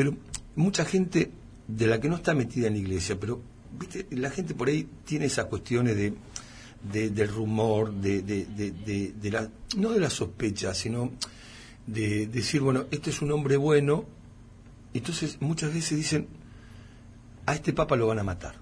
pero mucha gente de la que no está metida en la iglesia, pero viste, la gente por ahí tiene esas cuestiones del rumor, no de la sospecha, sino de decir, bueno, este es un hombre bueno. Entonces muchas veces dicen, a este papa lo van a matar.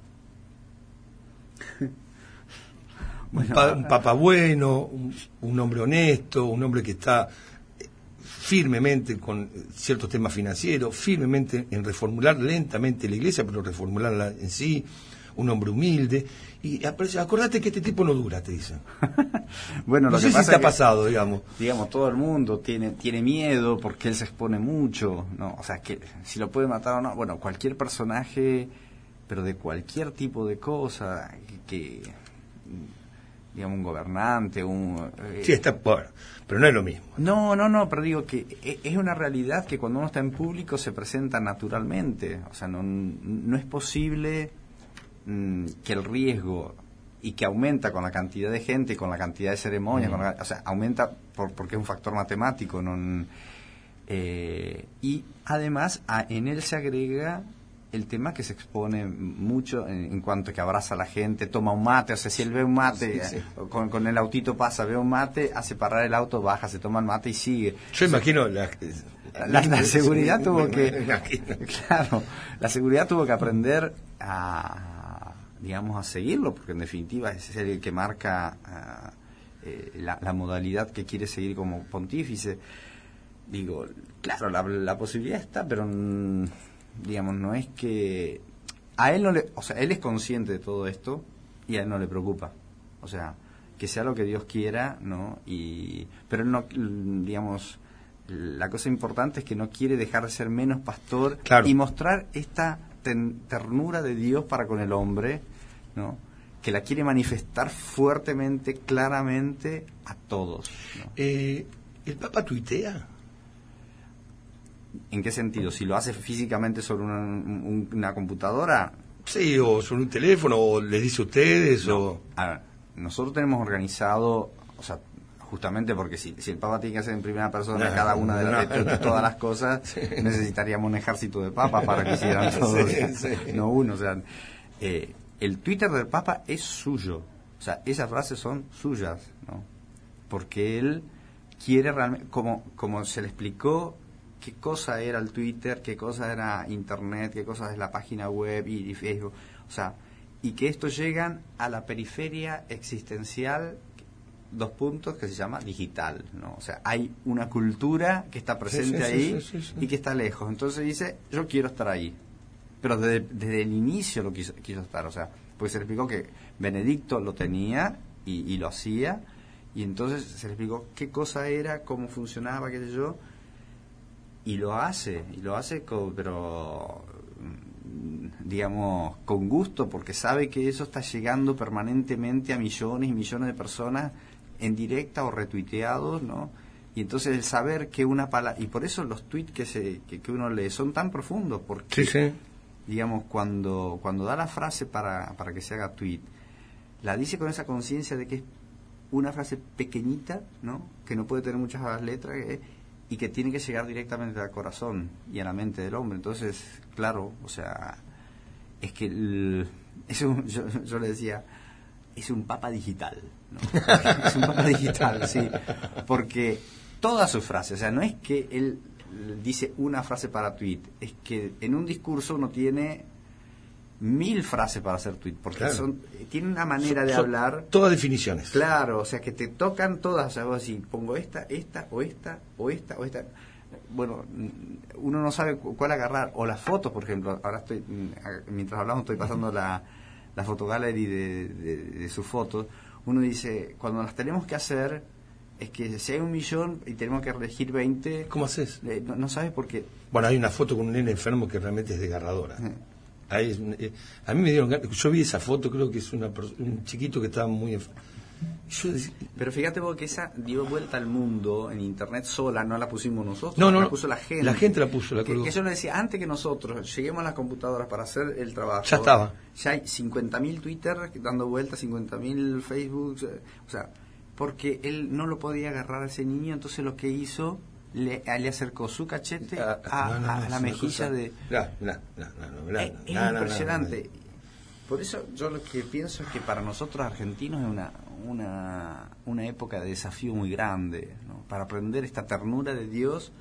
Bueno, un papa bueno, un hombre honesto, un hombre que está firmemente con ciertos temas financieros, firmemente en reformular lentamente la iglesia, pero reformularla en sí, un hombre humilde, y acordate que este tipo no dura, te dicen. Bueno, no sé si te ha pasado, digamos. Digamos, todo el mundo tiene miedo porque él se expone mucho, ¿no? O sea, que si lo puede matar o no, bueno, cualquier personaje, pero de cualquier tipo de cosa, que digamos, un gobernante, sí, está bueno, pero no es lo mismo. No, pero digo que es una realidad que cuando uno está en público se presenta naturalmente. O sea, no es posible que el riesgo, y que aumenta con la cantidad de gente, con la cantidad de ceremonias, o sea, aumenta porque es un factor matemático. Y además en él se agrega el tema que se expone mucho en cuanto a que abraza a la gente, toma un mate, o sea, si él ve un mate, sí. Con el autito pasa, ve un mate, hace parar el auto, baja, se toma el mate y sigue. Yo imagino la seguridad tuvo que, claro, la seguridad tuvo que aprender a seguirlo, porque en definitiva es el que marca la modalidad que quiere seguir como pontífice. Digo, claro, la posibilidad está, pero digamos, no es que a él no le, o sea, él es consciente de todo esto y a él no le preocupa, o sea, que sea lo que Dios quiera, ¿no? Pero no, digamos, la cosa importante es que no quiere dejar de ser menos pastor, claro, y mostrar esta ternura de Dios para con el hombre, ¿no? Que la quiere manifestar fuertemente, claramente a todos, ¿no? ¿El Papa tuitea? ¿En qué sentido? ¿Si lo hace físicamente sobre una computadora? Sí, o sobre un teléfono, o les dice a ustedes, no. o... A ver, nosotros tenemos organizado, o sea, justamente porque si el Papa tiene que hacer en primera persona cada una de todas las cosas, sí, necesitaríamos un ejército de papas para que hicieran todo, sí. No uno, o sea... el Twitter del Papa es suyo, o sea, esas frases son suyas, ¿no? Porque él quiere realmente, como se le explicó qué cosa era el Twitter, qué cosa era Internet, qué cosa es la página web y Facebook, o sea, y que estos llegan a la periferia existencial, que se llama digital, ¿no? O sea, hay una cultura que está presente ahí y que está lejos, entonces dice, yo quiero estar ahí. Pero desde el inicio lo quiso estar, o sea, porque se le explicó que Benedicto lo tenía y lo hacía, y entonces se le explicó qué cosa era, cómo funcionaba, qué sé yo, y lo hace pero digamos con gusto, porque sabe que eso está llegando permanentemente a millones y millones de personas en directa o retuiteados, ¿no? Y entonces el saber que una palabra, y por eso los tweets que uno lee son tan profundos, porque sí. Digamos, cuando da la frase para que se haga tweet, la dice con esa conciencia de que es una frase pequeñita, ¿no? Que no puede tener muchas letras y que tiene que llegar directamente al corazón y a la mente del hombre. Entonces, claro, o sea, es que yo le decía, es un papa digital, ¿no? Es un papa digital, sí, porque todas sus frases, o sea, no es que él dice una frase para tweet, es que en un discurso uno tiene 1000 frases para hacer tweet, porque claro, tiene una manera de hablar, todas definiciones, claro, o sea, que te tocan todas, o sea, vos así, pongo esta, bueno, uno no sabe cuál agarrar, o las fotos, por ejemplo, ahora mientras hablamos estoy pasando la fotogallery de sus fotos, uno dice, cuando las tenemos que hacer, es que si hay 1 millón y tenemos que elegir 20... ¿Cómo haces? No sabes por qué. Bueno, hay una foto con un nene enfermo que realmente es desgarradora. A mí me dieron ganas, yo vi esa foto, creo que es un chiquito que estaba muy enfermo. Pero fíjate vos que esa dio vuelta al mundo en internet sola, no la pusimos nosotros, no, la puso la gente. La gente la puso, la colgó. Que yo le decía, antes que nosotros lleguemos a las computadoras para hacer el trabajo, ya estaba. Ya hay 50.000 Twitter dando vueltas, 50.000 Facebook, o sea, porque él no lo podía agarrar a ese niño, entonces lo que hizo le acercó su cachete a la mejilla de... Es impresionante. Por eso yo lo que pienso es que para nosotros argentinos es una época de desafío muy grande, ¿no? Para aprender esta ternura de Dios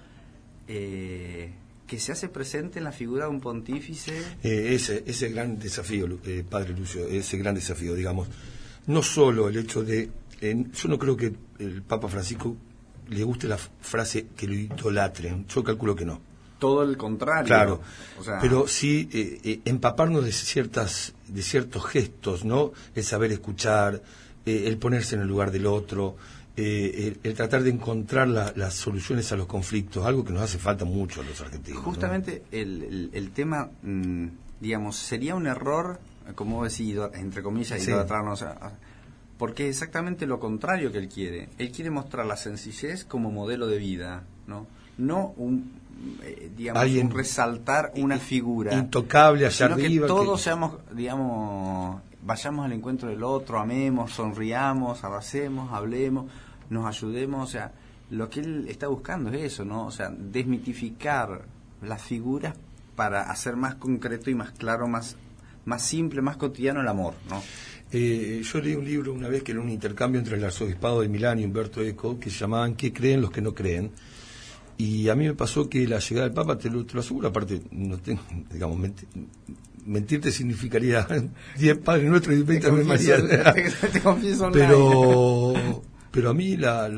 que se hace presente en la figura de un pontífice. Ese gran desafío, Padre Lucio, ese gran desafío, digamos, no solo el hecho de... yo no creo que el Papa Francisco le guste la frase que lo idolatren, yo calculo que no. Todo el contrario. Claro, o sea, pero sí empaparnos de ciertos gestos, ¿no? El saber escuchar, el ponerse en el lugar del otro, el tratar de encontrar las soluciones a los conflictos, algo que nos hace falta mucho a los argentinos. Justamente, ¿no? el tema, digamos, sería un error, como decís, entre comillas, sí, idolatrarnos, porque es exactamente lo contrario que él quiere. Él quiere mostrar la sencillez como modelo de vida, ¿no? No digamos, un resaltar una figura intocable allá sino arriba, que todos seamos, digamos, vayamos al encuentro del otro, amemos, sonriamos, abracemos, hablemos, nos ayudemos. O sea, lo que él está buscando es eso, ¿no? O sea, desmitificar las figuras para hacer más concreto y más claro, más simple, más cotidiano el amor, ¿no? Yo leí un libro una vez que era un intercambio entre el arzobispado de Milán y Umberto Eco, que se llamaban ¿Qué creen los que no creen? Y a mí me pasó que la llegada del Papa, te lo aseguro, aparte, no tengo, digamos, mentirte significaría 10 Padres Nuestros y 20 Ave María. Te confieso pero a mí,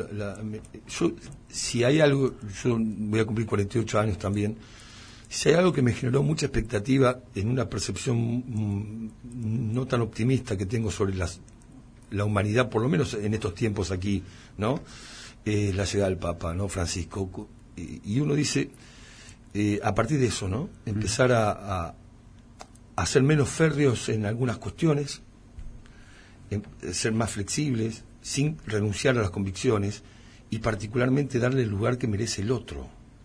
yo, si hay algo, yo voy a cumplir 48 años también, si hay algo que me generó mucha expectativa en una percepción no tan optimista que tengo sobre la humanidad, por lo menos en estos tiempos aquí, ¿no? La llegada del Papa, ¿no? Francisco. Y uno dice, a partir de eso, ¿no? Empezar a ser menos férreos en algunas cuestiones, ser más flexibles, sin renunciar a las convicciones, y particularmente darle el lugar que merece el otro.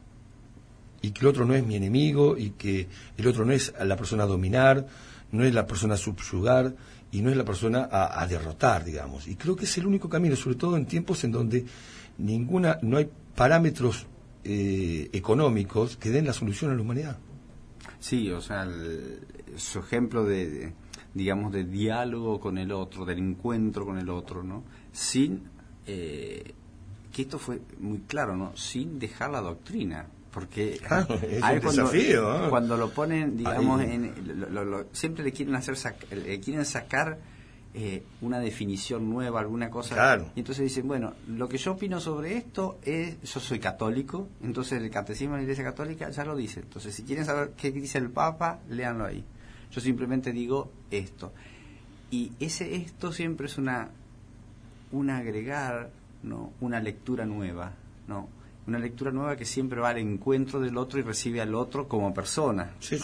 Y que el otro no es mi enemigo, y que el otro no es la persona a dominar, no es la persona a subyugar, y no es la persona a derrotar, digamos. Y creo que es el único camino, sobre todo en tiempos en donde no hay parámetros económicos que den la solución a la humanidad. Sí, o sea, su ejemplo digamos, de diálogo con el otro, del encuentro con el otro, ¿no? Sin, que esto fue muy claro, ¿no? Sin dejar la doctrina. Porque es un desafío, ¿no? Cuando lo ponen, digamos, siempre le quieren sacar una definición nueva, alguna cosa. Claro. Y entonces dicen, bueno, lo que yo opino sobre esto es, yo soy católico, entonces el catecismo de la Iglesia Católica ya lo dice. Entonces, si quieren saber qué dice el Papa, léanlo ahí. Yo simplemente digo esto. Y esto siempre es un agregar, ¿no? Una lectura nueva, ¿no? Una lectura nueva que siempre va al encuentro del otro y recibe al otro como persona. Sí.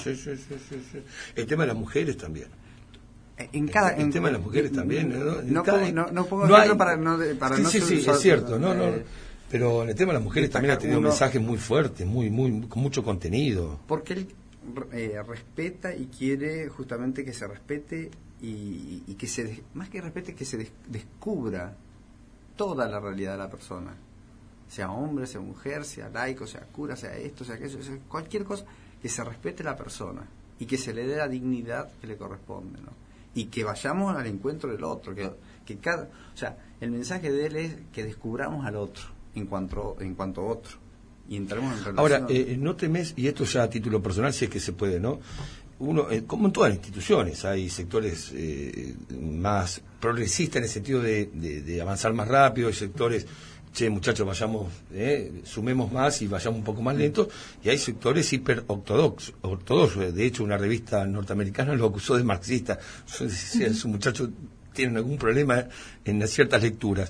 El tema de las mujeres también. El tema de las mujeres también, ¿no? No pongo ejemplo para no sí, es cierto, pero en el tema de las mujeres también ha tenido mensajes muy fuertes, con mucho contenido. Porque él respeta y quiere justamente que se respete y que más que respete, que se descubra toda la realidad de la persona, sea hombre, sea mujer, sea laico, sea cura, sea esto, sea aquello, sea cualquier cosa, que se respete la persona y que se le dé la dignidad que le corresponde, ¿no? Y que vayamos al encuentro del otro, o sea, el mensaje de él es que descubramos al otro en cuanto a otro y entremos en relación. Ahora, no temes, y esto ya a título personal, si es que se puede, ¿no? Uno, como en todas las instituciones, hay sectores más progresistas en el sentido de avanzar más rápido, hay sectores, muchachos, vayamos, sumemos más y vayamos un poco más lentos, y hay sectores hiper ortodoxos. De hecho, una revista norteamericana lo acusó de marxista. Si esos muchachos tienen algún problema en ciertas lecturas.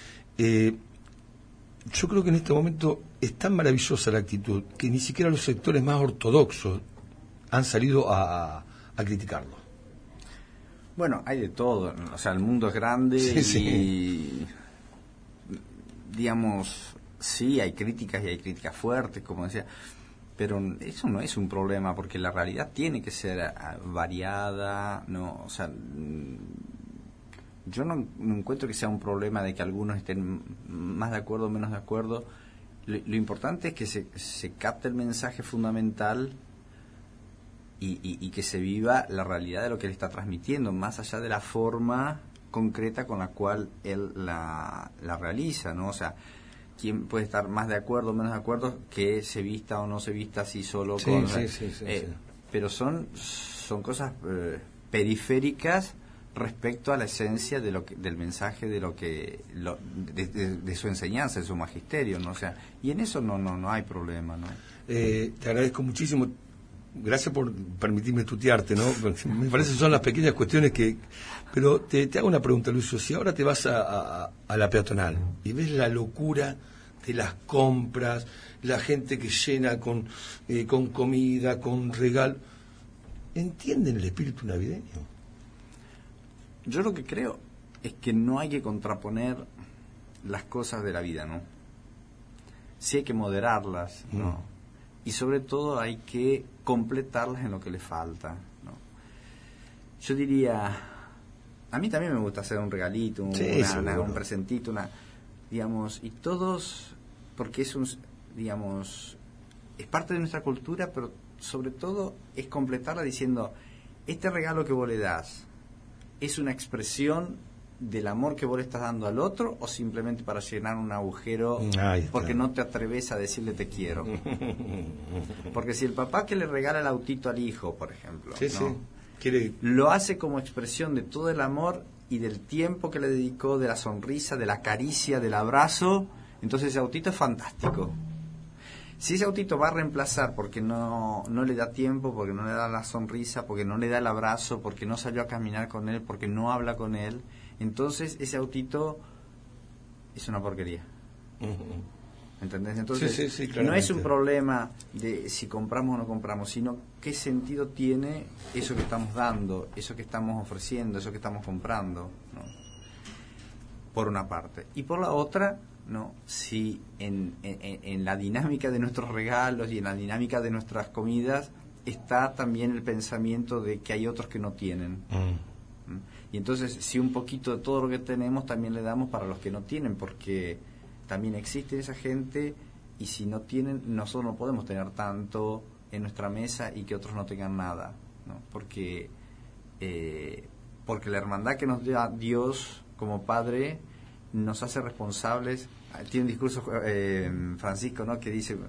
Yo creo que en este momento es tan maravillosa la actitud que ni siquiera los sectores más ortodoxos han salido a criticarlo. Bueno, hay de todo, o sea, el mundo es grande y digamos, sí, hay críticas y hay críticas fuertes, como decía, pero eso no es un problema, porque la realidad tiene que ser variada, ¿no? O sea, yo no encuentro que sea un problema de que algunos estén más de acuerdo o menos de acuerdo. lo importante es que se capte el mensaje fundamental y que se viva la realidad de lo que él está transmitiendo, más allá de la forma concreta con la cual él la realiza, ¿no? O sea, quién puede estar más de acuerdo o menos de acuerdo que se vista o no se vista así solo con... Sí. Pero son cosas periféricas respecto a la esencia del mensaje de su enseñanza, de su magisterio, ¿no? O sea, y en eso no hay problema, ¿no? Te agradezco muchísimo. Gracias por permitirme tutearte, ¿no? Me parece que son las pequeñas cuestiones que... Pero te hago una pregunta, Lucio. Si ahora te vas a la peatonal y ves la locura de las compras, la gente que llena con comida, con regalo, ¿entienden el espíritu navideño? Yo lo que creo es que no hay que contraponer las cosas de la vida, ¿no? Sí hay que moderarlas, ¿no? Y sobre todo hay que completarlas en lo que le falta, ¿no? Yo diría, a mí también me gusta hacer un regalito, un presentito, digamos, y todos, porque es parte de nuestra cultura, pero sobre todo es completarla diciendo, este regalo que vos le das, ¿es una expresión del amor que vos le estás dando al otro o simplemente para llenar un agujero porque no te atreves a decirle te quiero? Porque si el papá que le regala el autito al hijo, por ejemplo, lo hace como expresión de todo el amor y del tiempo que le dedicó, de la sonrisa, de la caricia, del abrazo, entonces ese autito es fantástico. Si ese autito va a reemplazar porque no le da tiempo, porque no le da la sonrisa, porque no le da el abrazo, porque no salió a caminar con él, porque no habla con él, entonces ese autito es una porquería. ¿Entendés? Entonces no es un problema de si compramos o no compramos, sino qué sentido tiene eso que estamos dando, eso que estamos ofreciendo, eso que estamos comprando, ¿no? Por una parte. Y por la otra, ¿no? Si en la dinámica de nuestros regalos y en la dinámica de nuestras comidas está también el pensamiento de que hay otros que no tienen. Y entonces, si un poquito de todo lo que tenemos también le damos para los que no tienen, porque también existe esa gente, y si no tienen, nosotros no podemos tener tanto en nuestra mesa y que otros no tengan nada, ¿no? Porque la hermandad que nos da Dios como Padre nos hace responsables. Tiene un discurso Francisco, ¿no?, que dice,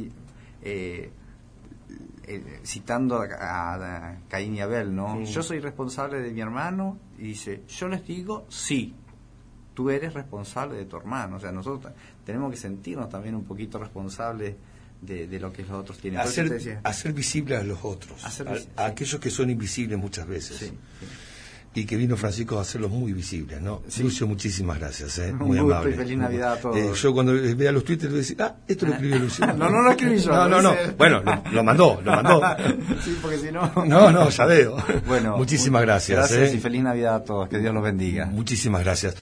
citando a Caín y Abel, ¿no? Yo soy responsable de mi hermano, y dice, yo les digo, sí, tú eres responsable de tu hermano. O sea, nosotros tenemos que sentirnos también un poquito responsables de lo que los otros tienen. Hacer visibles a los otros, a aquellos que son invisibles muchas veces. Sí. Y que vino Francisco a hacerlos muy visibles, ¿no? Sí. Lucio, muchísimas gracias, muy amable. Y feliz Navidad a todos. Yo cuando vea los Twitter le voy a decir, esto lo escribió Lucio. No lo escribí yo. No. Bueno, lo mandó. Sí, porque si no... No, ya veo. Bueno, muchísimas gracias. Gracias y feliz Navidad a todos. Que Dios los bendiga. Muchísimas gracias.